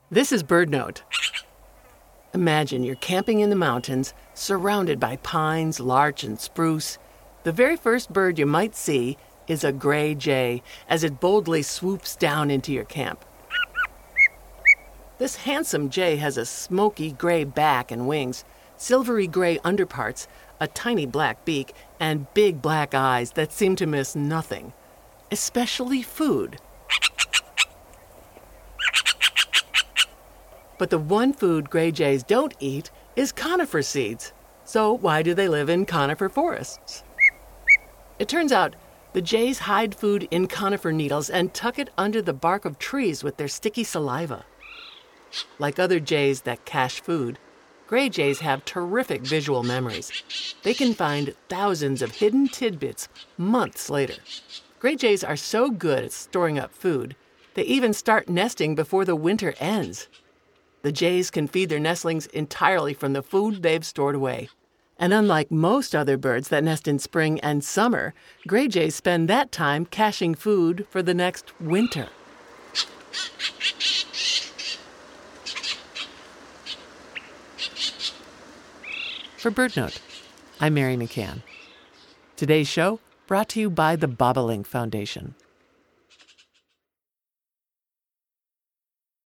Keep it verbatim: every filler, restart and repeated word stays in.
This is BirdNote. Imagine you're camping in the mountains, surrounded by pines, larch, and spruce. The very first bird you might see is a gray jay as it boldly swoops down into your camp. This handsome jay has a smoky gray back and wings, silvery gray underparts, a tiny black beak, and big black eyes that seem to miss nothing, especially food. But the one food gray jays don't eat is conifer seeds. So why do they live in conifer forests? It turns out the jays hide food in conifer needles and tuck it under the bark of trees with their sticky saliva. Like other jays that cache food, gray jays have terrific visual memories. They can find thousands of hidden tidbits months later. Gray jays are so good at storing up food, they even start nesting before the winter ends. The jays can feed their nestlings entirely from the food they've stored away. And unlike most other birds that nest in spring and summer, gray jays spend that time caching food for the next winter. For BirdNote, I'm Mary McCann. Today's show brought to you by the Bobolink Foundation.